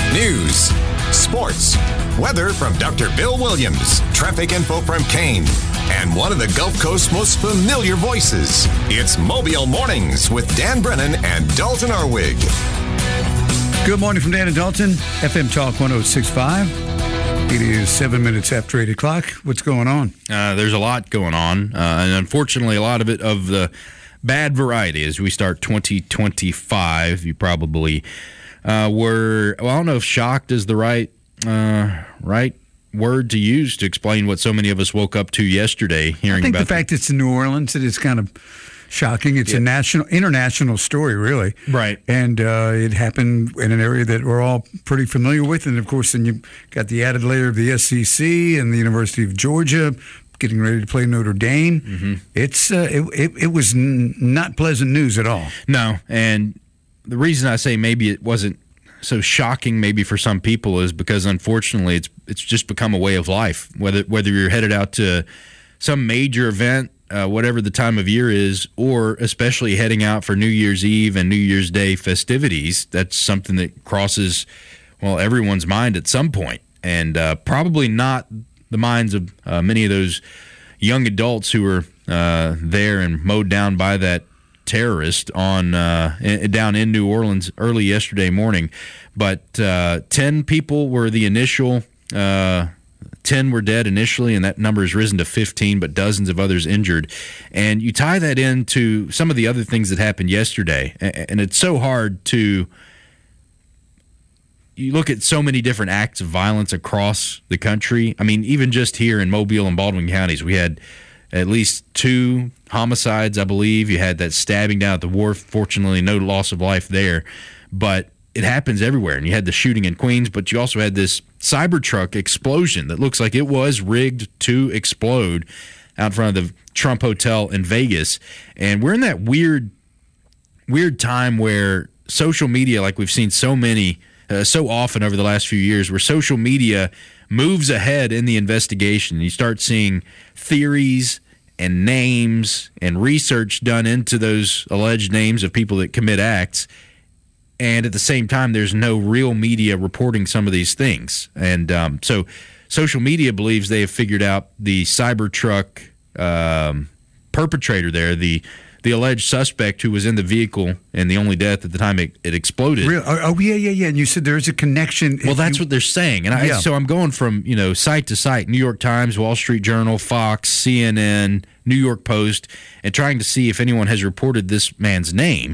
News, sports, weather from Dr. Bill Williams, traffic info from Kane, and one of the Gulf Coast's most familiar voices. It's Mobile Mornings with Dan Brennan and Dalton Arwig. Good morning from Dan and Dalton, FM Talk 106.5. It is 7 minutes after 8 o'clock. What's going on? There's a lot going on, and unfortunately a lot of it of the bad variety as we start 2025. You probably were, I don't know if shocked is the right word to use to explain what so many of us woke up to yesterday. Hearing I think about the fact it's in New Orleans, it is kind of shocking. It's a international story, really. Right. And it happened in an area that we're all pretty familiar with. And, of course, then you got the added layer of the SEC and the University of Georgia getting ready to play Notre Dame. Mm-hmm. It was not pleasant news at all. No, and the reason I say maybe it wasn't so shocking maybe for some people is because, unfortunately, it's just become a way of life. Whether you're headed out to some major event, whatever the time of year is, or especially heading out for New Year's Eve and New Year's Day festivities, that's something that crosses, everyone's mind at some point. And probably not the minds of many of those young adults who were there and mowed down by that terrorist down in New Orleans early yesterday morning. But 10 people were the initial 10 were dead initially, and that number has risen to 15, but dozens of others injured. And you tie that into some of the other things that happened yesterday, and it's so hard to – you look at so many different acts of violence across the country. I mean, even just here in Mobile and Baldwin counties, we had at least 2 homicides, I believe. You had that stabbing down at the wharf. Fortunately, no loss of life there. But it happens everywhere. And you had the shooting in Queens, but you also had this Cybertruck explosion that looks like it was rigged to explode out in front of the Trump Hotel in Vegas. And we're in that weird time where social media, like we've seen so often over the last few years, where social media moves ahead in the investigation. You start seeing theories and names and research done into those alleged names of people that commit acts. And at the same time, there's no real media reporting some of these things. And so social media believes they have figured out the Cybertruck perpetrator there, the alleged suspect who was in the vehicle and the only death at the time it exploded. Really? Oh, yeah. And you said there's a connection. Well, that's what they're saying. And so I'm going from, site to site, New York Times, Wall Street Journal, Fox, CNN, New York Post, and trying to see if anyone has reported this man's name.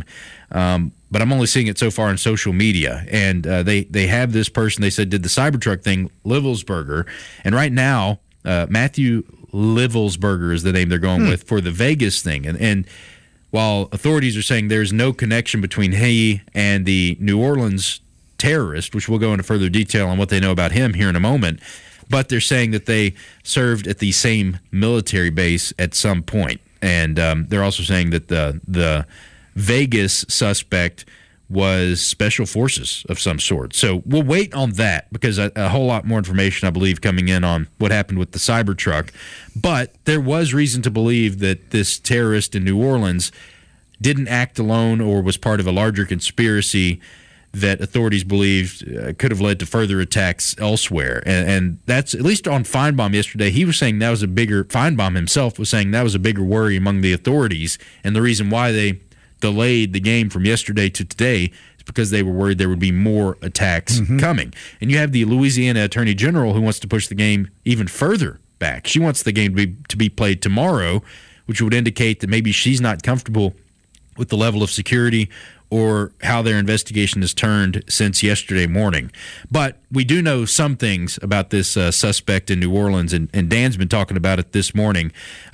But I'm only seeing it so far on social media. And they have this person, they said, did the Cybertruck thing, Livelsberger. And right now, Matthew Livelsberger is the name they're going with for the Vegas thing. And while authorities are saying there's no connection between he and the New Orleans terrorist, which we'll go into further detail on what they know about him here in a moment, but they're saying that they served at the same military base at some point. And they're also saying that the Vegas suspect was special forces of some sort. So we'll wait on that because a whole lot more information, I believe, coming in on what happened with the Cybertruck. But there was reason to believe that this terrorist in New Orleans didn't act alone or was part of a larger conspiracy that authorities believed could have led to further attacks elsewhere. And that's, at least on Feinbaum yesterday, he was saying that was Feinbaum himself was saying that was a bigger worry among the authorities, and the reason why they delayed the game from yesterday to today is because they were worried there would be more attacks coming. And you have the Louisiana Attorney General who wants to push the game even further back. She wants the game to be played tomorrow, which would indicate that maybe she's not comfortable with the level of security or how their investigation has turned since yesterday morning. But we do know some things about this suspect in New Orleans, and Dan's been talking about it this morning.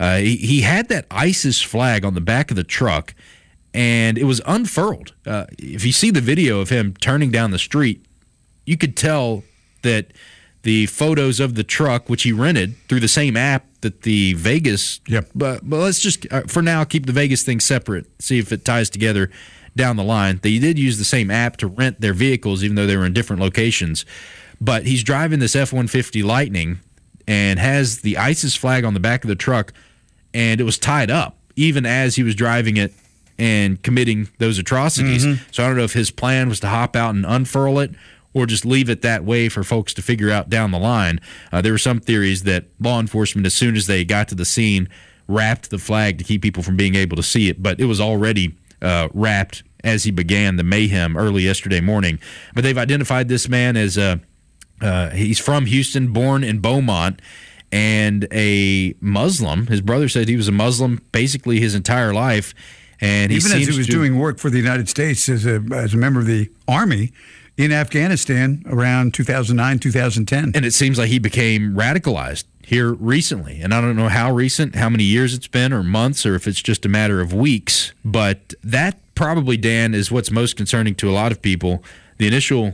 He had that ISIS flag on the back of the truck, and it was unfurled. If you see the video of him turning down the street, you could tell that the photos of the truck, which he rented through the same app that the Vegas. Yep. But let's just, for now, keep the Vegas thing separate, see if it ties together down the line. They did use the same app to rent their vehicles, even though they were in different locations. But he's driving this F-150 Lightning and has the ISIS flag on the back of the truck, and it was tied up even as he was driving it and committing those atrocities. So I don't know if his plan was to hop out and unfurl it, or just leave it that way for folks to figure out down the line. There were some theories that law enforcement, as soon as they got to the scene, wrapped the flag to keep people from being able to see it, but it was already wrapped as he began the mayhem early yesterday morning. But they've identified this man as he's from Houston, born in Beaumont, and a Muslim. His brother said he was a Muslim basically his entire life. And even as he was doing work for the United States as a member of the Army in Afghanistan around 2009, 2010. And it seems like he became radicalized here recently. And I don't know how recent, how many years it's been, or months, or if it's just a matter of weeks. But that probably, Dan, is what's most concerning to a lot of people. The initial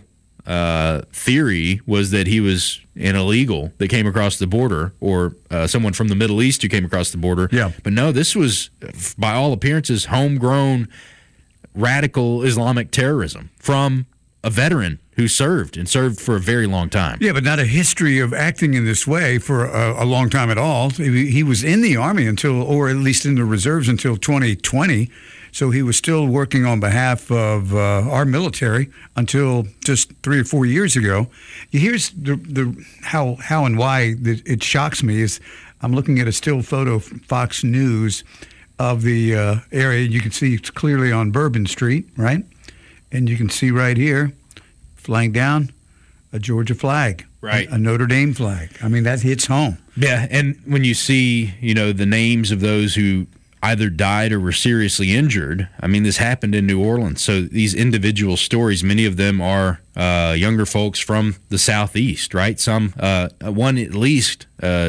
theory was that he was an illegal that came across the border, or someone from the Middle East who came across the border. Yeah. But no, this was, by all appearances, homegrown radical Islamic terrorism from a veteran who served for a very long time. Yeah, but not a history of acting in this way for a long time at all. He was in the Army until, or at least in the reserves until 2020. So he was still working on behalf of our military until just 3 or 4 years ago. Here's the how and why it shocks me is I'm looking at a still photo from Fox News of the area. You can see it's clearly on Bourbon Street, right? And you can see right here, flying down, a Georgia flag, right? A Notre Dame flag. I mean, that hits home. Yeah, and when you see, the names of those who either died or were seriously injured. I mean, this happened in New Orleans. So these individual stories, many of them are younger folks from the Southeast, right? Some, one at least,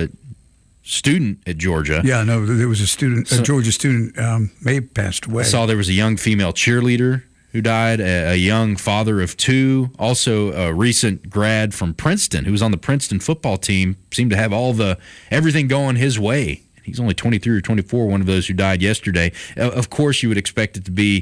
student at Georgia. Yeah, no, there was a Georgia student may have passed away. I saw there was a young female cheerleader who died, a young father of two, also a recent grad from Princeton who was on the Princeton football team, seemed to have everything going his way. He's only 23 or 24, one of those who died yesterday. Of course, you would expect it to be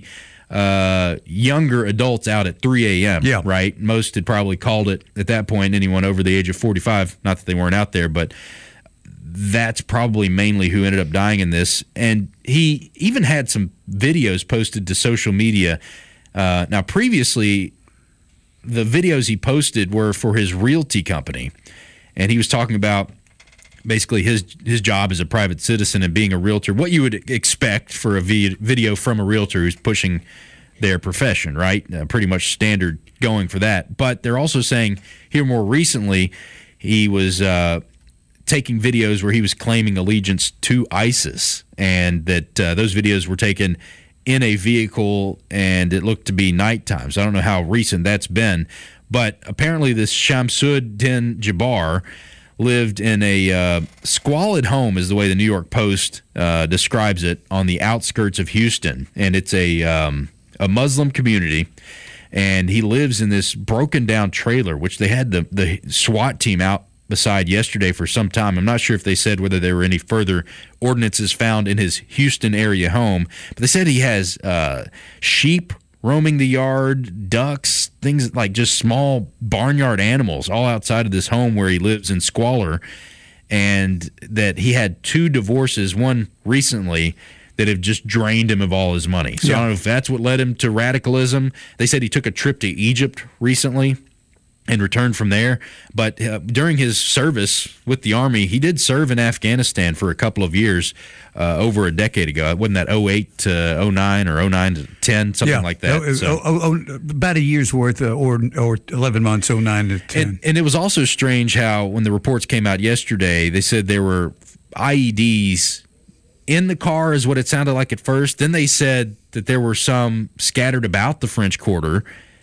younger adults out at 3 a.m., yeah. Right? Most had probably called it at that point, anyone over the age of 45, not that they weren't out there, but that's probably mainly who ended up dying in this. And he even had some videos posted to social media. Now, previously, the videos he posted were for his realty company, and he was talking about basically his job as a private citizen and being a realtor, what you would expect for a video from a realtor who's pushing their profession, right? Pretty much standard going for that. But they're also saying here more recently he was taking videos where he was claiming allegiance to ISIS, and that those videos were taken in a vehicle, and it looked to be nighttime. So I don't know how recent that's been. But apparently this Shamsuddin Jabbar lived in a squalid home, is the way the New York Post describes it, on the outskirts of Houston. And it's a Muslim community, and he lives in this broken-down trailer, which they had the SWAT team out beside yesterday for some time. I'm not sure if they said whether there were any further ordinances found in his Houston area home, but they said he has sheep roaming the yard, ducks, things like just small barnyard animals all outside of this home where he lives in squalor, and that he had 2 divorces, one recently, that have just drained him of all his money. So I don't know if that's what led him to radicalism. They said he took a trip to Egypt recently and returned from there. But during his service with the Army, he did serve in Afghanistan for a couple of years, over a decade ago. It wasn't that 08 to 09 or 09 to 10, something like that. About a year's worth, or 11 months, 09 to 10. And it was also strange how when the reports came out yesterday, they said there were IEDs in the car, is what it sounded like at first. Then they said that there were some scattered about the French Quarter.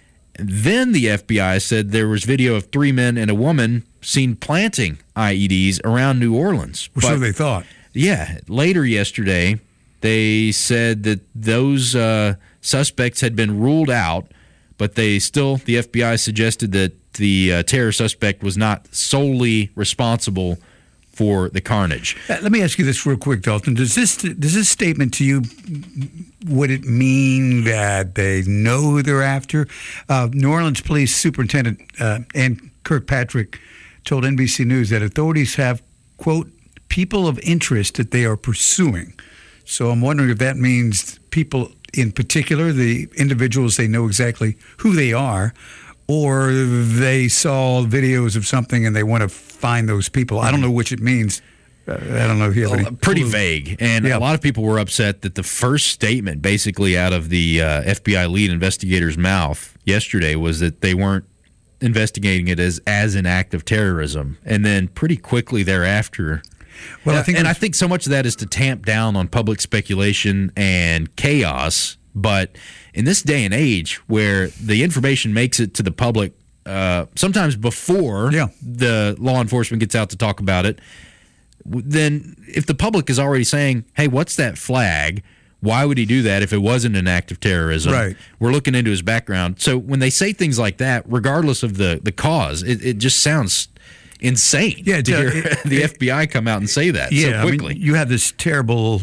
Then the FBI said there was video of 3 men and a woman seen planting IEDs around New Orleans. So they thought. Yeah. Later yesterday, they said that those suspects had been ruled out, but the FBI suggested that the terror suspect was not solely responsible for the carnage. Let me ask you this real quick, Dalton. Does this statement to you, would it mean that they know who they're after? New Orleans Police Superintendent Ann Kirkpatrick told NBC News that authorities have, quote, people of interest that they are pursuing. So I'm wondering if that means people in particular, the individuals, they know exactly who they are, or they saw videos of something and they want to find those people. I don't know which it means. I don't know if you have any pretty clue. vague. And a lot of people were upset that the first statement basically out of the FBI lead investigator's mouth yesterday was that they weren't investigating it as an act of terrorism. And then pretty quickly thereafter... Well, I think so much of that is to tamp down on public speculation and chaos. But in this day and age where the information makes it to the public sometimes before the law enforcement gets out to talk about it, then if the public is already saying, hey, what's that flag? Why would he do that if it wasn't an act of terrorism? Right. We're looking into his background. So when they say things like that, regardless of the cause, it just sounds insane to hear the FBI come out and say that so quickly. I mean, you have this terrible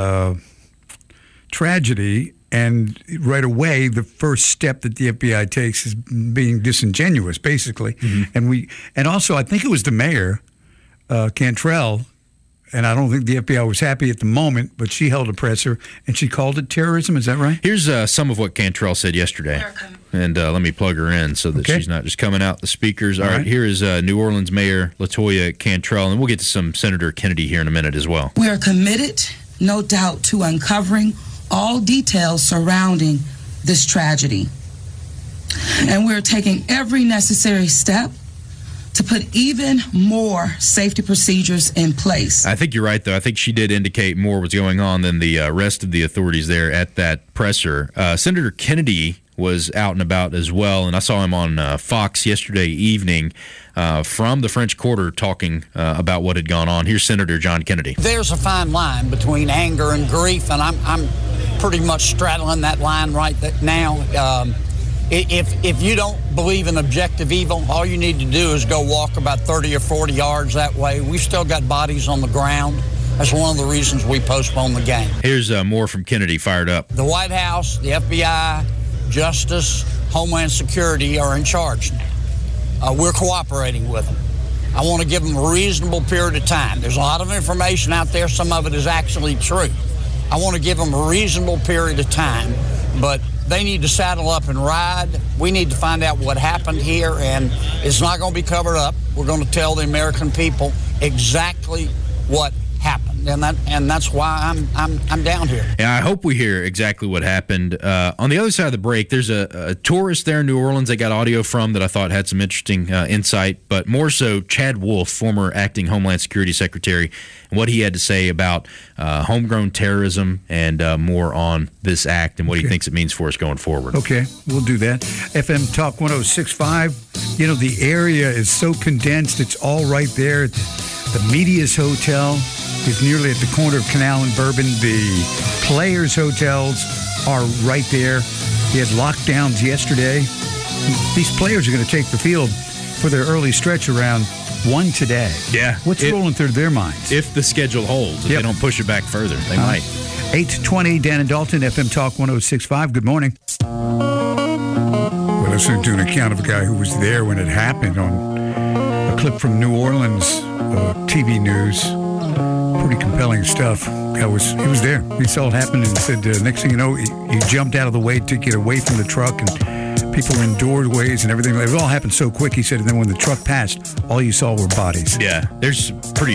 tragedy, and right away the first step that the FBI takes is being disingenuous, basically. Mm-hmm. And also I think it was the mayor, Cantrell, and I don't think the FBI was happy at the moment, but she held a presser and she called it terrorism. Is that right? Here's some of what Cantrell said yesterday. And let me plug her in so that she's not just coming out the speakers. All right, here is New Orleans Mayor LaToya Cantrell, and we'll get to some Senator Kennedy here in a minute as well. We are committed, no doubt, to uncovering all details surrounding this tragedy. And we're taking every necessary step to put even more safety procedures in place. I think you're right, though. I think she did indicate more was going on than the rest of the authorities there at that presser. Senator Kennedy was out and about as well, and I saw him on Fox yesterday evening from the French Quarter talking about what had gone on. Here's Senator John Kennedy. There's a fine line between anger and grief, and I'm pretty much straddling that line right now. If you don't believe in objective evil, all you need to do is go walk about 30 or 40 yards that way. We've still got bodies on the ground. That's one of the reasons we postponed the game. Here's more from Kennedy, fired up. The White House, the FBI, Justice, Homeland Security are in charge now. We're cooperating with them. I want to give them a reasonable period of time. There's a lot of information out there. Some of it is actually true. I want to give them a reasonable period of time, but they need to saddle up and ride. We need to find out what happened here, and it's not going to be covered up. We're going to tell the American people exactly what happened, and that's why I'm down here. Yeah, I hope we hear exactly what happened. On the other side of the break, there's a tourist there in New Orleans they got audio from that I thought had some interesting insight, but more so Chad Wolf, former acting Homeland Security Secretary, and what he had to say about homegrown terrorism and more on this act and what he thinks it means for us going forward. Okay, we'll do that. FM Talk 106.5. You know, the area is so condensed. It's all right there. The Media's Hotel is nearly at the corner of Canal and Bourbon. The Players Hotels are right there. We had lockdowns yesterday. These players are going to take the field for their early stretch around 1 today. Yeah. What's rolling through their minds? If the schedule holds, if they don't push it back further, they might. 8:20, Dan and Dalton, FM Talk 106.5. Good morning. We're listening to an account of a guy who was there when it happened on a clip from New Orleans TV news. Pretty compelling stuff. He was there. He saw it happen and said, next thing you know, he jumped out of the way to get away from the truck, and people were in doorways and everything. It all happened so quick, he said, and then when the truck passed, all you saw were bodies. Yeah, there's pretty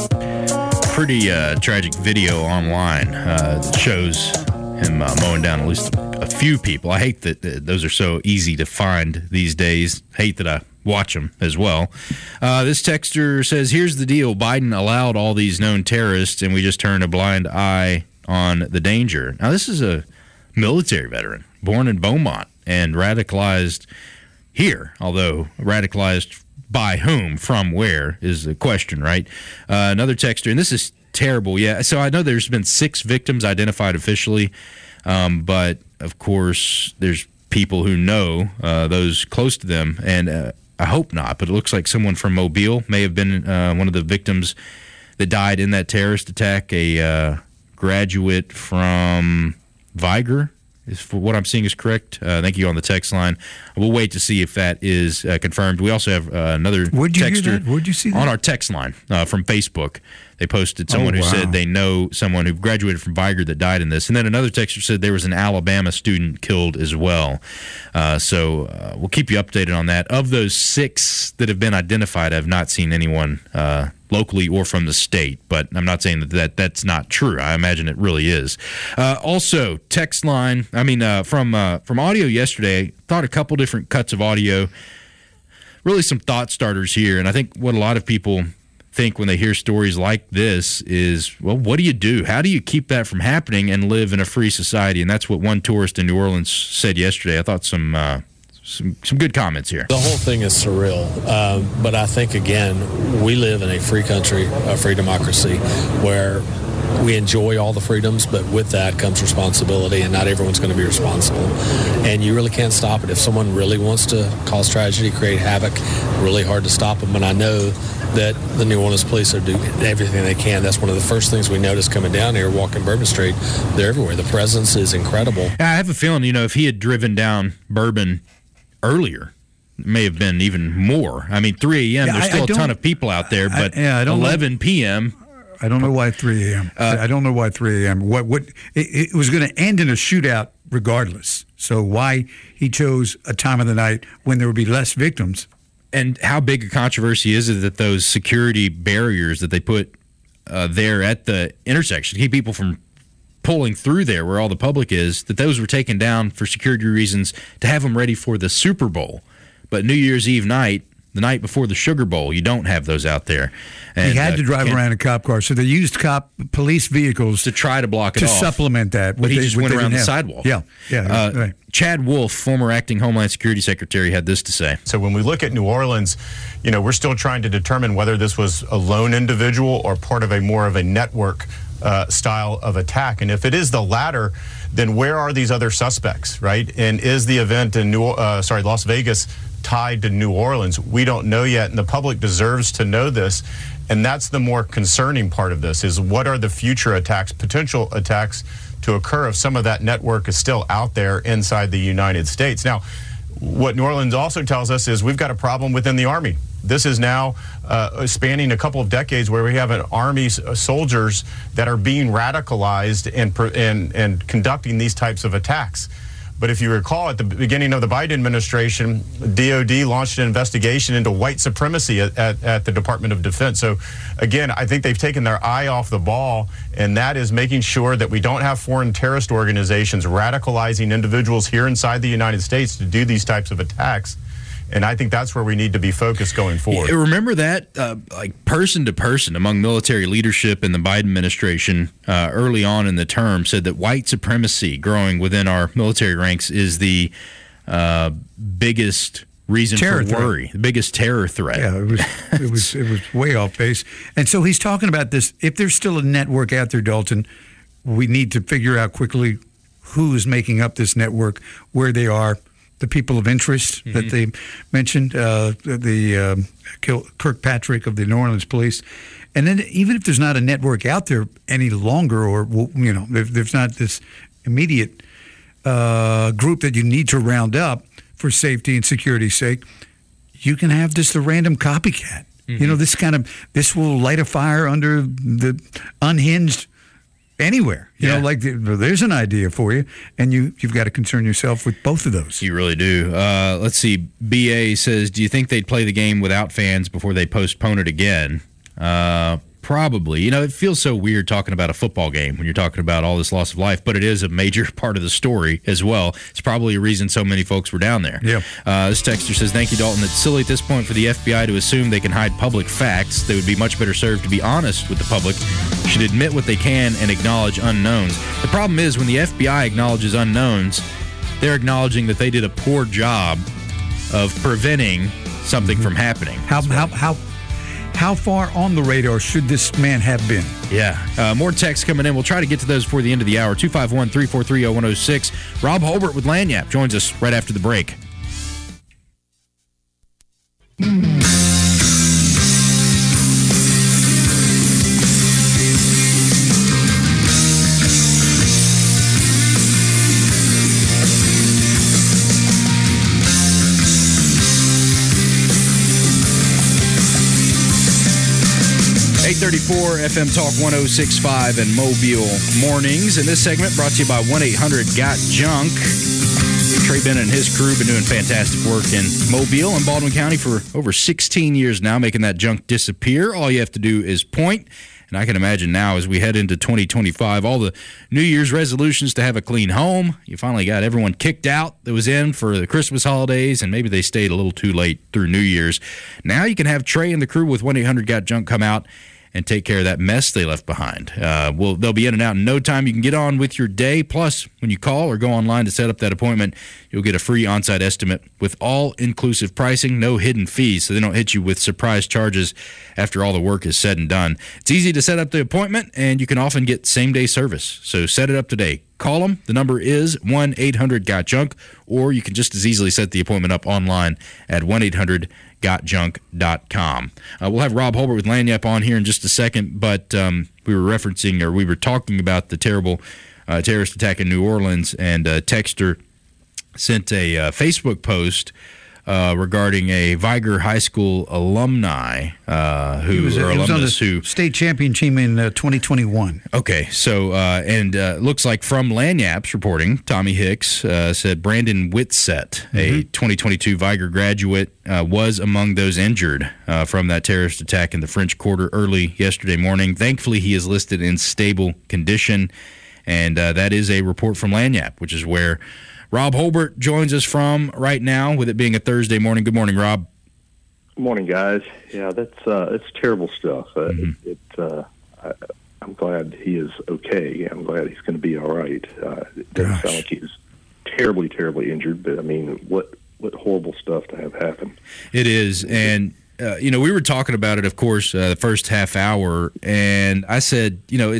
tragic video online that shows him mowing down at least a few people. I hate that those are so easy to find these days. Hate that I watch them as well. This texter says, here's the deal. Biden allowed all these known terrorists, and we just turned a blind eye on the danger. Now, this is a military veteran born in Beaumont and radicalized here, although radicalized by whom, from where, is the question, right? Another texter, and this is terrible. Yeah, so I know there's been 6 victims identified officially, but, of course, there's people who know those close to them, and I hope not, but it looks like someone from Mobile may have been one of the victims that died in that terrorist attack, a graduate from Viger, is for what I'm seeing is correct. Thank you on the text line. We'll wait to see if that is confirmed. We also have another texter Where'd you see that? On our text line from Facebook They posted someone who said they know someone who graduated from Vigor that died in this. And then another texter said there was an Alabama student killed as well. So we'll keep you updated on that. Of those 6 that have been identified, I've not seen anyone locally or from the state, but I'm not saying that's not true. I imagine it really is. Also, text line, from audio yesterday, thought a couple different cuts of audio, really some thought starters here. And I think what a lot of people think when they hear stories like this is, well, what do you do? How do you keep that from happening and live in a free society? And that's what one tourist in New Orleans said yesterday. I thought some good comments here. The whole thing is surreal, but I think, again, we live in a free country, a free democracy, where we enjoy all the freedoms, but with that comes responsibility, and not everyone's going to be responsible. And you really can't stop it. If someone really wants to cause tragedy, create havoc, really hard to stop them. And I know that the New Orleans police are doing everything they can. That's one of the first things we noticed coming down here, walking Bourbon Street. They're everywhere. The presence is incredible. I have a feeling, if he had driven down Bourbon earlier, it may have been even more. 3 a.m., there's still a ton of people out there, but 11 p.m., I don't know why 3 a.m. I don't know why 3 a.m. It was going to end in a shootout regardless. So why he chose a time of the night when there would be less victims? And how big a controversy is it that those security barriers that they put there at the intersection to keep people from pulling through there where all the public is, that those were taken down for security reasons to have them ready for the Super Bowl. But New Year's Eve night, the night before the Sugar Bowl, you don't have those out there. And he had to drive around in cop cars, so they used police vehicles to try to block it off. To supplement that. But he just went around the sidewalk. Yeah. Right. Chad Wolf, former acting Homeland Security Secretary, had this to say. So when we look at New Orleans, we're still trying to determine whether this was a lone individual or part of more of a network style of attack. And if it is the latter, then where are these other suspects, right? And is the event in Las Vegas tied to New Orleans? We don't know yet, and the public deserves to know this. And that's the more concerning part of this, is what are the future attacks, potential attacks to occur if some of that network is still out there inside the United States. Now, what New Orleans also tells us is we've got a problem within the Army. This is now spanning a couple of decades where we have an Army soldiers that are being radicalized and conducting these types of attacks. But if you recall, at the beginning of the Biden administration, DOD launched an investigation into white supremacy at the Department of Defense. So, again, I think they've taken their eye off the ball, and that is making sure that we don't have foreign terrorist organizations radicalizing individuals here inside the United States to do these types of attacks. And I think that's where we need to be focused going forward. Remember that, person to person among military leadership in the Biden administration early on in the term said that white supremacy growing within our military ranks is the biggest reason for worry, the biggest terror threat. Yeah, it was way off base. And so he's talking about this. If there's still a network out there, Dalton, we need to figure out quickly who is making up this network, where they are. The people of interest that they mentioned, Kirkpatrick of the New Orleans police. And then even if there's not a network out there any longer, or, there's not this immediate group that you need to round up for safety and security's sake, you can have just a random copycat. This will light a fire under the unhinged anywhere. There's an idea for you, and you've got to concern yourself with both of those. You really do. Let's see. BA says, do you think they'd play the game without fans before they postpone it again? Probably. It feels so weird talking about a football game when you're talking about all this loss of life, but it is a major part of the story as well. It's probably a reason so many folks were down there. Yeah. This texter says, thank you, Dalton. It's silly at this point for the FBI to assume they can hide public facts. They would be much better served to be honest with the public, should admit what they can and acknowledge unknowns. The problem is when the FBI acknowledges unknowns, they're acknowledging that they did a poor job of preventing something from happening. How far on the radar should this man have been? Yeah. More texts coming in. We'll try to get to those before the end of the hour. 251-343-0106. Rob Holbert with Lanyap joins us right after the break. 834 FM Talk 106.5 and Mobile Mornings. And this segment brought to you by 1-800-GOT-JUNK. Trey Bennett and his crew have been doing fantastic work in Mobile and Baldwin County for over 16 years now, making that junk disappear. All you have to do is point. And I can imagine now as we head into 2025, all the New Year's resolutions to have a clean home. You finally got everyone kicked out that was in for the Christmas holidays, and maybe they stayed a little too late through New Year's. Now you can have Trey and the crew with 1-800-GOT-JUNK come out and take care of that mess they left behind. They'll be in and out in no time. You can get on with your day. Plus, when you call or go online to set up that appointment, you'll get a free on-site estimate with all-inclusive pricing, no hidden fees, so they don't hit you with surprise charges after all the work is said and done. It's easy to set up the appointment, and you can often get same-day service. So set it up today. Call them. The number is 1-800-GOT-JUNK, or you can just as easily set the appointment up online at 1-800-GOT-JUNK.com. We'll have Rob Holbert with Lagniappe on here in just a second, but we were talking about the terrible terrorist attack in New Orleans, and Texter sent a Facebook post regarding a Viger High School alumni who was on the state champion team in 2021. Okay, so looks like from Lagniappe's reporting, Tommy Hicks said Brandon Whitsett, a 2022 Viger graduate, was among those injured from that terrorist attack in the French Quarter early yesterday morning. Thankfully, he is listed in stable condition, and that is a report from Lagniappe, which is where Rob Holbert joins us from right now, with it being a Thursday morning. Good morning, Rob. Good morning, guys. Yeah, it's terrible stuff. I'm glad he is okay. I'm glad he's going to be all right. It doesn't sound like he's terribly, terribly injured, but I mean, what horrible stuff to have happen. It is, and we were talking about it, of course, the first half hour, and I said,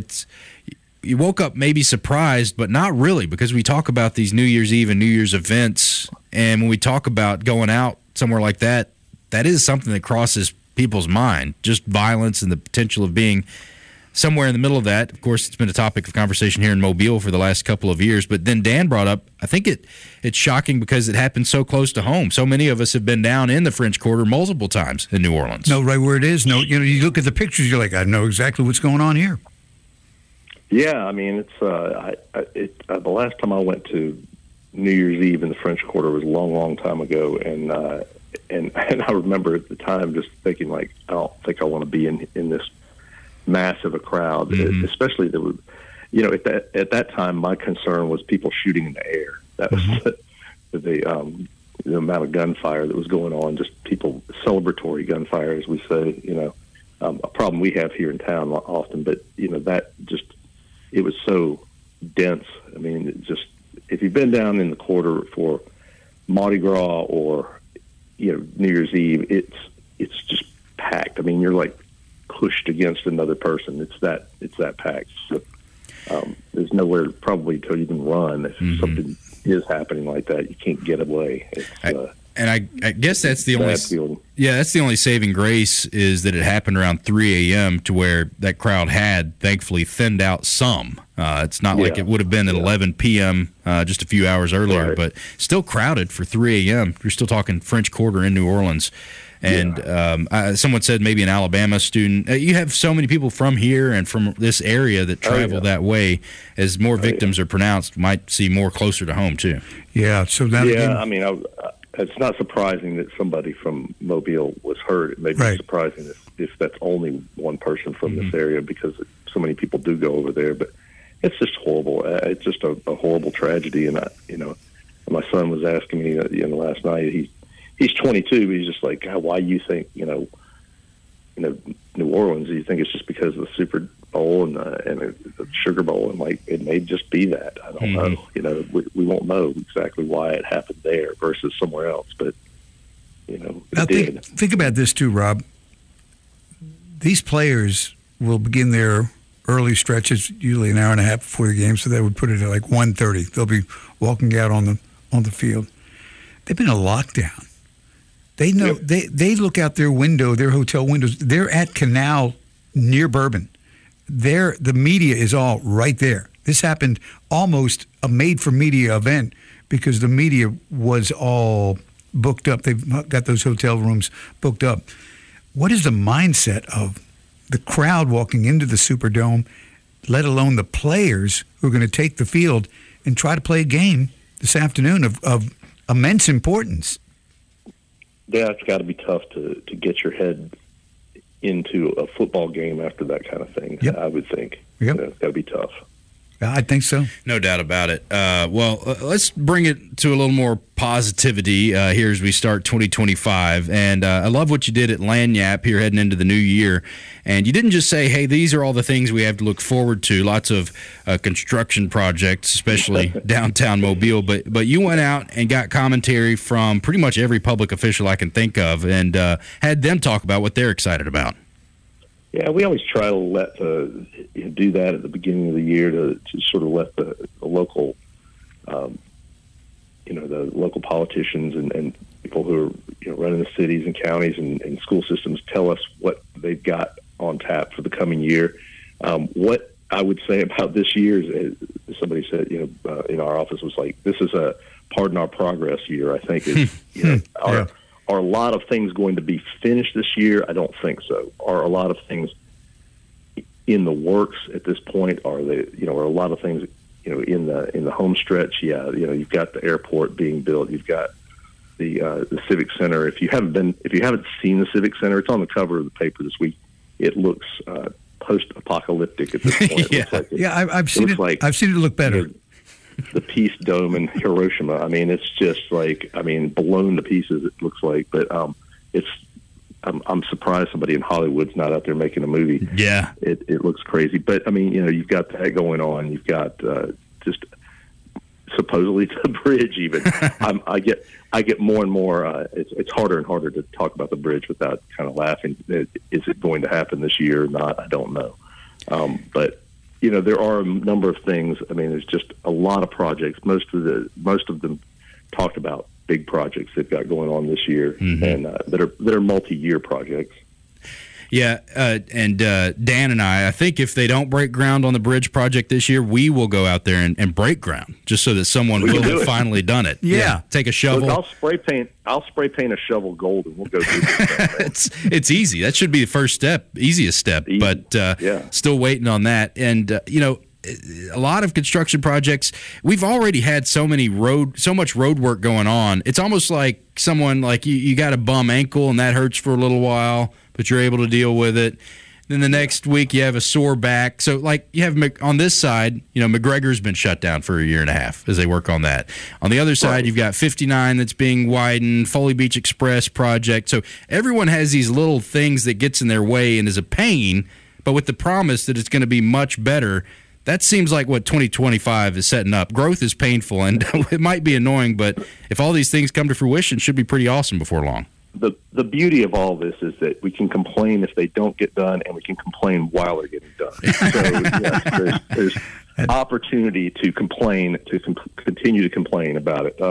you woke up maybe surprised, but not really, because we talk about these New Year's Eve and New Year's events, and when we talk about going out somewhere like that, that is something that crosses people's mind, just violence and the potential of being somewhere in the middle of that. Of course, it's been a topic of conversation here in Mobile for the last couple of years, but then Dan brought up, I think it's shocking because it happened so close to home. So many of us have been down in the French Quarter multiple times in New Orleans. No, right where it is. No, you look at the pictures, you're like, I know exactly what's going on here. Yeah, I mean, it's the last time I went to New Year's Eve in the French Quarter was a long, long time ago, and I remember at the time just thinking, like, I don't think I want to be in this massive a crowd, especially at that time my concern was people shooting in the air. That was the amount of gunfire that was going on, just people, celebratory gunfire, as we say. A problem we have here in town often, but that just. It was so dense. I mean, if you've been down in the quarter for Mardi Gras or New Year's Eve, it's just packed. I mean, you're like pushed against another person. It's that packed. So, there's nowhere probably to even run if something is happening like that. You can't get away. And I guess that's the only saving grace is that it happened around 3 a.m. to where that crowd had thankfully thinned out some. It's not like it would have been at 11 p.m. Just a few hours earlier, but still crowded for 3 a.m. You're still talking French Quarter in New Orleans. And someone said maybe an Alabama student. You have so many people from here and from this area that travel that way. As more victims are pronounced, might see more closer to home too. Yeah. So that. Yeah. I mean, it's not surprising that somebody from Mobile was hurt. It may be surprising if that's only one person from this area, because so many people do go over there. But it's just horrible. It's just a horrible tragedy. And my son was asking me, last night. He's 22. But he's just like, God, why you think New Orleans? Do you think it's just because of the Super Bowl and the Sugar Bowl? And like, it may just be that. I don't know. We won't know exactly why it happened there versus somewhere else. But now think about this too, Rob. These players will begin their early stretches usually an hour and a half before the game, so that would put it at like 1:30. They'll be walking out on the field. They've been in a lockdown. They know they look out their window, their hotel windows. They're at Canal near Bourbon. The media is all right there. This happened almost a made-for-media event because the media was all booked up. They've got those hotel rooms booked up. What is the mindset of the crowd walking into the Superdome, let alone the players who are going to take the field and try to play a game this afternoon of immense importance. Yeah, it's got to be tough to get your head into a football game after that kind of thing. Yep. I would think. Yep. It's got to be tough. I think so. No doubt about it. Let's bring it to a little more positivity here as we start 2025. And I love what you did at Lagniappe here heading into the new year. And you didn't just say, hey, these are all the things we have to look forward to, lots of construction projects, especially downtown Mobile. But you went out and got commentary from pretty much every public official I can think of and had them talk about what they're excited about. Yeah, we always try to do that at the beginning of the year to sort of let the local, the local politicians and people who are running the cities and counties and school systems tell us what they've got on tap for the coming year. What I would say about this year is, somebody said, in our office was like, this is a pardon our progress year. I think is Are a lot of things going to be finished this year? I don't think so. Are a lot of things in the works at this point? Are a lot of things, in the home stretch? Yeah, you've got the airport being built. You've got the Civic Center. If you haven't seen the Civic Center, it's on the cover of the paper this week. It looks post-apocalyptic at this point. I've seen it. I've seen it look better. The Peace Dome in Hiroshima. I mean, it's just blown to pieces. It looks like, but I'm surprised somebody in Hollywood's not out there making a movie. Yeah, it looks crazy. But I mean, you've got that going on. You've got just supposedly the bridge. Even I get more and more. It's harder and harder to talk about the bridge without kind of laughing. Is it going to happen this year or not? I don't know. But there are a number of things. I mean, there's just a lot of projects. Most of them talked about big projects they've got going on this year, and that are multi-year projects. Yeah, and Dan and I think if they don't break ground on the bridge project this year, we will go out there and break ground just so that someone will have finally done it. Yeah. Take a shovel. Look, I'll spray paint a shovel gold, and we'll go through this. It's easy. That should be the first step, easiest step. Easy. But still waiting on that. And a lot of construction projects. We've already had so much road work going on. It's almost like someone you got a bum ankle and that hurts for a little while, but you're able to deal with it. Then the next week you have a sore back. So you have on this side, McGregor's been shut down for a year and a half as they work on that. On the other side, you've got 59 that's being widened, Foley Beach Express project. So everyone has these little things that gets in their way and is a pain, but with the promise that it's going to be much better. That seems like what 2025 is setting up. Growth is painful, and it might be annoying, but if all these things come to fruition, it should be pretty awesome before long. The beauty of all this is that we can complain if they don't get done, and we can complain while they're getting done. So there's opportunity to complain, to continue to complain about it.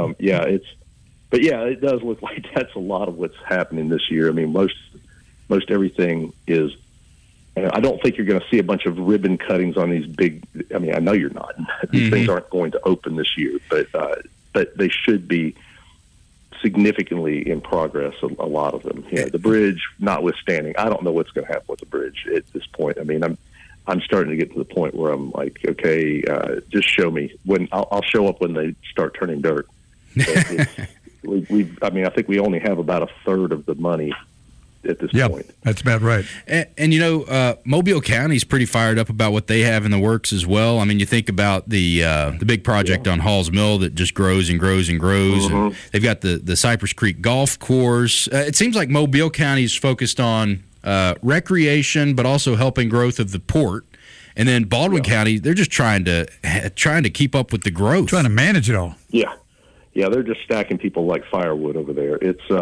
It does look like that's a lot of what's happening this year. I mean, most everything is. And I don't think you're going to see a bunch of ribbon cuttings on these big. I mean, I know you're not. These things aren't going to open this year, but they should be significantly in progress. A lot of them. The bridge, notwithstanding, I don't know what's going to happen with the bridge at this point. I mean, I'm starting to get to the point where I'm like, okay, just show me when. I'll show up when they start turning dirt. I think we only have about a third of the money at this point. That's about right. And Mobile County's pretty fired up about what they have in the works as well. I mean, you think about the big project on Halls Mill that just grows and grows and grows. And they've got the Cypress Creek Golf Course. It seems like Mobile County is focused on recreation, but also helping growth of the port. And then Baldwin County, they're just trying to keep up with the growth, trying to manage it all. Yeah, they're just stacking people like firewood over there.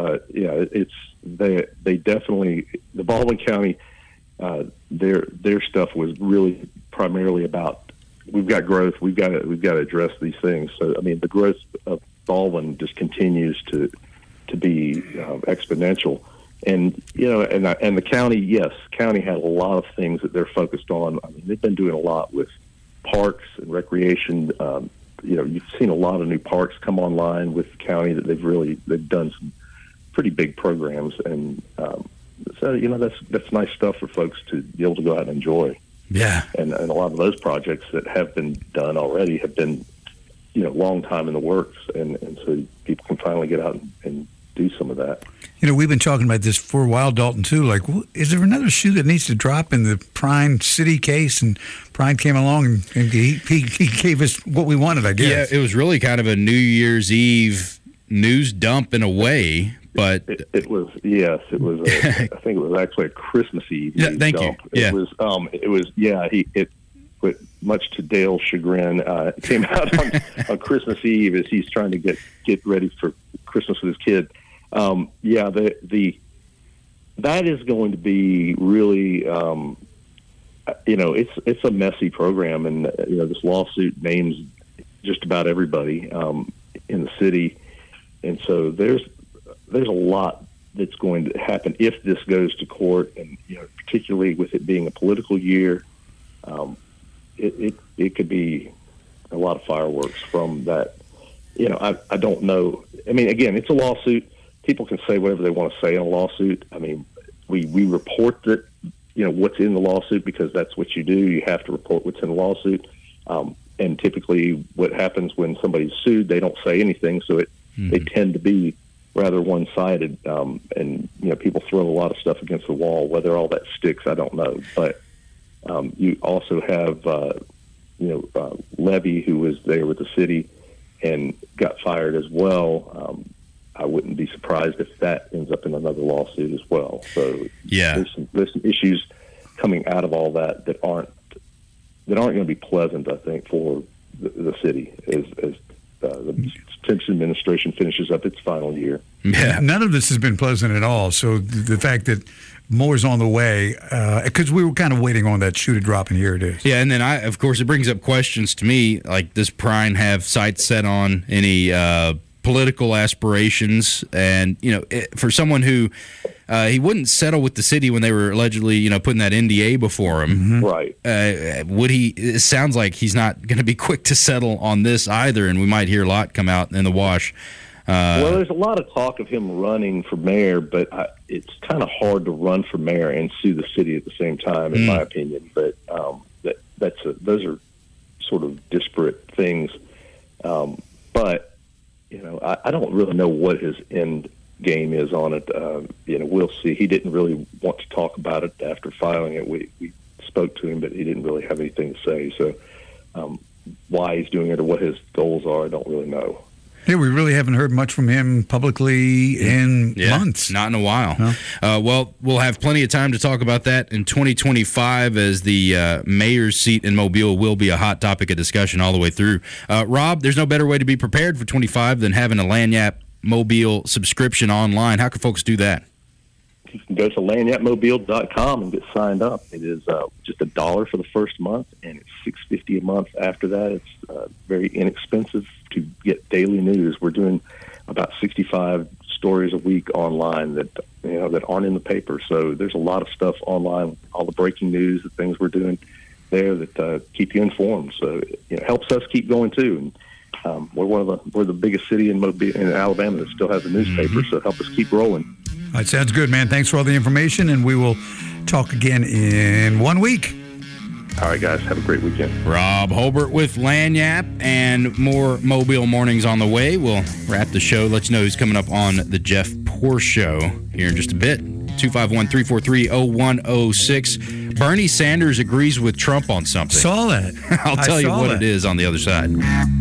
They definitely, the Baldwin County, their stuff was really primarily about, we've got growth, we've got to address these things. So I mean, the growth of Baldwin just continues to be exponential. And and the county had a lot of things that they're focused on. I mean, they've been doing a lot with parks and recreation. You've seen a lot of new parks come online with the county that they've done some pretty big programs, and that's nice stuff for folks to be able to go out and enjoy. Yeah. And a lot of those projects that have been done already have been, long time in the works. And so people can finally get out and do some of that. We've been talking about this for a while, Dalton, too. Like, is there another shoe that needs to drop in the Prime City case? And Prime came along and he gave us what we wanted, I guess. Yeah, it was really kind of a New Year's Eve news dump in a way. But it was, yes, it was. I think it was actually a Christmas Eve. Yeah, thank dump. you. It was. Yeah, much to Dale's chagrin, it came out on Christmas Eve as he's trying to get ready for Christmas with his kid. That is going to be really, it's a messy program, and this lawsuit names just about everybody in the city, and so there's a lot that's going to happen if this goes to court, and particularly with it being a political year. It could be a lot of fireworks from that. I don't know. I mean, again, it's a lawsuit. People can say whatever they want to say in a lawsuit. I mean, we report that, what's in the lawsuit because that's what you do. You have to report what's in the lawsuit. And typically what happens when somebody's sued, they don't say anything. So they tend to be rather one-sided. And people throw a lot of stuff against the wall. Whether all that sticks, I don't know. But you also have, Levy, who was there with the city and got fired as well. I wouldn't be surprised if that ends up in another lawsuit as well. So there's some issues coming out of all that aren't going to be pleasant, I think, for the city as the Simpson administration finishes up its final year. Yeah, none of this has been pleasant at all. So the fact that more's on the way, because we were kind of waiting on that shoe to drop, and here it is. Yeah, and then of course, it brings up questions to me, like, does Prime have sights set on any political aspirations? And, for someone who he wouldn't settle with the city when they were allegedly, putting that NDA before him. Mm-hmm. Right. Would he? It sounds like he's not going to be quick to settle on this either, and we might hear a lot come out in the wash. Well, there's a lot of talk of him running for mayor, but it's kind of hard to run for mayor and sue the city at the same time, in my opinion. But those are sort of disparate things. But I don't really know what his end game is on it. We'll see. He didn't really want to talk about it after filing it. We spoke to him, but he didn't really have anything to say. So why he's doing it or what his goals are, I don't really know. Yeah, we really haven't heard much from him publicly in months. Not in a while. No. Well, we'll have plenty of time to talk about that in 2025 as the mayor's seat in Mobile will be a hot topic of discussion all the way through. Rob, there's no better way to be prepared for 25 than having a Lagniappe Mobile subscription online. How can folks do that? You can go to lagniappemobile.com and get signed up. It is just $1 for the first month, and it's $6.50 a month after that. It's very inexpensive to get daily news. We're doing about 65 stories a week online that aren't in the paper. So there's a lot of stuff online, all the breaking news, the things we're doing there that keep you informed. So it helps us keep going too. And we're the biggest city in Alabama that still has a newspaper. So help us keep rolling. All right, sounds good, man. Thanks for all the information, and we will talk again in 1 week. All right, guys. Have a great weekend. Rob Holbert with Lagniappe, and more Mobile Mornings on the way. We'll wrap the show. Let you know who's coming up on the Jeff Poor Show here in just a bit. 251-343-0106. Bernie Sanders agrees with Trump on something. Saw that. I'll tell you what it is on the other side.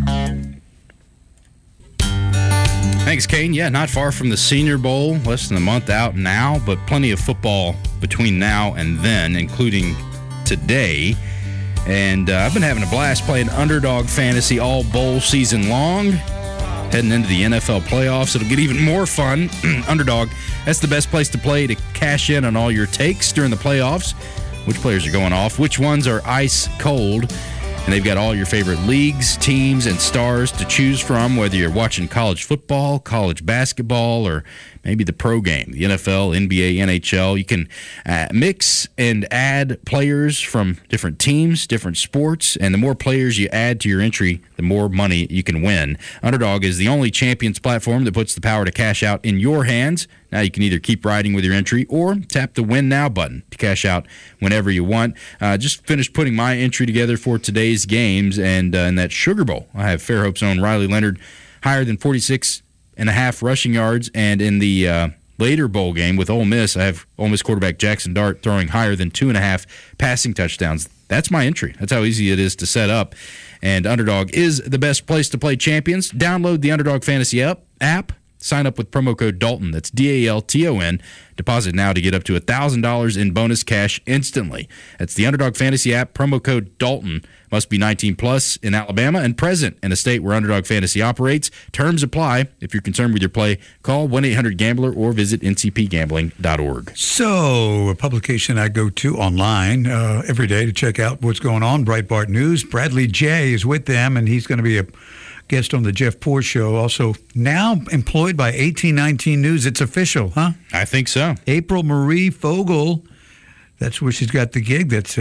Thanks, Kane. Yeah, not far from the Senior Bowl, less than a month out now, but plenty of football between now and then, including today. And I've been having a blast playing Underdog Fantasy all bowl season long. Heading into the NFL playoffs, it'll get even more fun. Underdog, that's the best place to play to cash in on all your takes during the playoffs. Which players are going off, which ones are ice cold. And they've got all your favorite leagues, teams, and stars to choose from, whether you're watching college football, college basketball, or maybe the pro game, the NFL, NBA, NHL. You can mix and add players from different teams, different sports, and the more players you add to your entry, the more money you can win. Underdog is the only champions platform that puts the power to cash out in your hands. Now you can either keep riding with your entry or tap the Win Now button to cash out whenever you want. Just finished putting my entry together for today's games, and in that Sugar Bowl, I have Fairhope's own Riley Leonard higher than 46.5 rushing yards, and in the later bowl game with Ole Miss, I have Ole Miss quarterback Jackson Dart throwing higher than 2.5 passing touchdowns. That's my entry. That's how easy it is to set up. And Underdog is the best place to play champions. Download the Underdog Fantasy app. Sign up with promo code Dalton. That's DALTON. Deposit now to get up to $1,000 in bonus cash instantly. That's the Underdog Fantasy app. Promo code Dalton. Must be 19 plus in Alabama and present in a state where Underdog Fantasy operates. Terms apply. If you're concerned with your play, call 1-800-GAMBLER or visit ncpgambling.org. So, a publication I go to online every day to check out what's going on, Breitbart News. Bradley Jay is with them, and he's going to be a guest on the Jeff Poor Show. Also, now employed by 1819 News. It's official, huh? I think so. April Marie Fogel. That's where she's got the gig. That's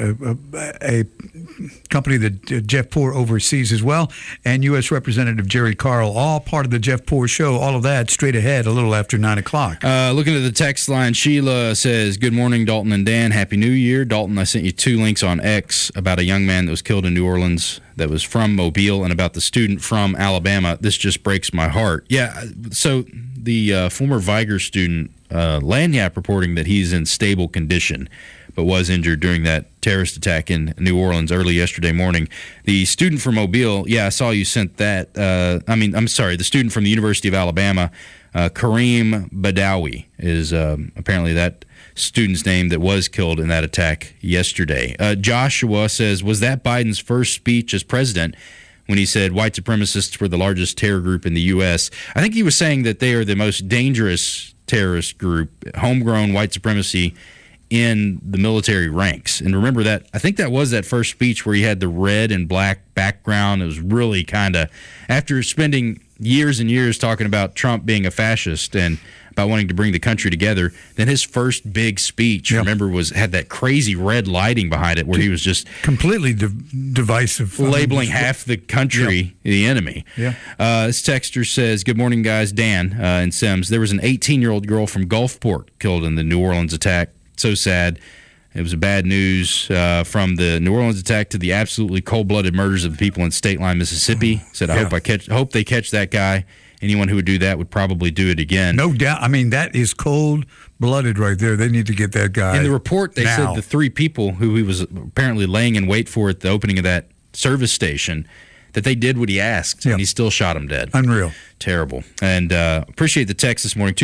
a company that Jeff Poor oversees as well. And U.S. Representative Jerry Carl, all part of the Jeff Poor Show. All of that straight ahead a little after 9 o'clock. Looking at the text line, Sheila says, good morning, Dalton and Dan. Happy New Year. Dalton, I sent you 2 links on X about a young man that was killed in New Orleans that was from Mobile and about the student from Alabama. This just breaks my heart. Yeah, so the former Viger student, Lanyap, reporting that he's in stable condition but was injured during that terrorist attack in New Orleans early yesterday morning. The student from Mobile, I saw you sent that. The student from the University of Alabama, Kareem Badawi, is apparently that student's name that was killed in that attack yesterday. Joshua says, was that Biden's first speech as president when he said white supremacists were the largest terror group in the U.S.? I think he was saying that they are the most dangerous terrorist group, homegrown white supremacy in the military ranks. And remember that, I think that was that first speech where he had the red and black background. It was really kind of, after spending years and years talking about Trump being a fascist and about wanting to bring the country together, then his first big speech, remember, had that crazy red lighting behind it where he was just completely divisive, labeling half the country the enemy. This texter says, good morning, guys. Dan and Sims. There was an 18-year-old girl from Gulfport killed in the New Orleans attack. So sad. It was a bad news from the New Orleans attack to the absolutely cold-blooded murders of the people in State Line, Mississippi. Said, I hope they catch that guy. Anyone who would do that would probably do it again. No doubt. I mean, that is cold-blooded right there. They need to get that guy. In the report, they said the 3 people who he was apparently laying in wait for at the opening of that service station, that they did what he asked, and he still shot him dead. Unreal. Terrible. And appreciate the text this morning,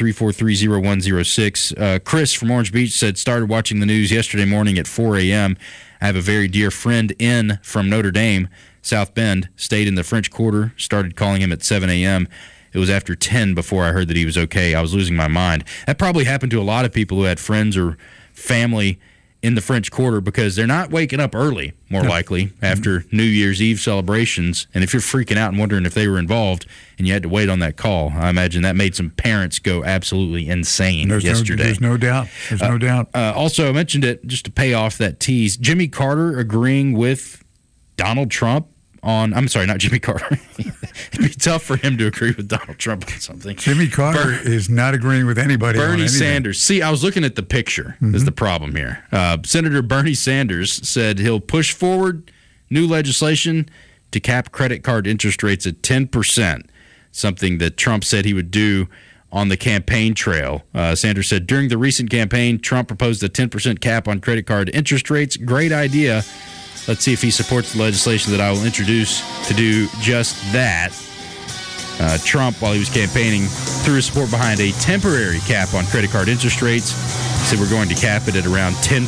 251-343-0106. Chris from Orange Beach said, started watching the news yesterday morning at 4 a.m. I have a very dear friend from Notre Dame, South Bend, stayed in the French Quarter, started calling him at 7 a.m. It was after 10 before I heard that he was okay. I was losing my mind. That probably happened to a lot of people who had friends or family in the French Quarter because they're not waking up early, more likely, after New Year's Eve celebrations. And if you're freaking out and wondering if they were involved and you had to wait on that call, I imagine that made some parents go absolutely insane yesterday. There's no doubt. There's no doubt. Also, I mentioned it just to pay off that tease. Jimmy Carter agreeing with Donald Trump I'm sorry, not Jimmy Carter. It'd be tough for him to agree with Donald Trump on something. Jimmy Carter is not agreeing with anybody. Bernie Sanders. See, I was looking at the picture. Is the problem here. Senator Bernie Sanders said he'll push forward new legislation to cap credit card interest rates at 10%, something that Trump said he would do on the campaign trail. Sanders said during the recent campaign, Trump proposed a 10% cap on credit card interest rates. Great idea. Let's see if he supports the legislation that I will introduce to do just that. Trump, while he was campaigning, threw his support behind a temporary cap on credit card interest rates. Said we're going to cap it at around 10%.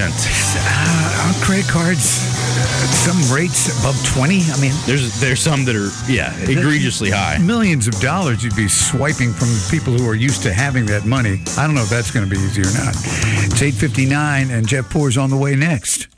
On credit cards, some rates above 20. I mean, there's some that are egregiously high. Millions of dollars you'd be swiping from people who are used to having that money. I don't know if that's going to be easy or not. It's 8:59, and Jeff Poor's on the way next.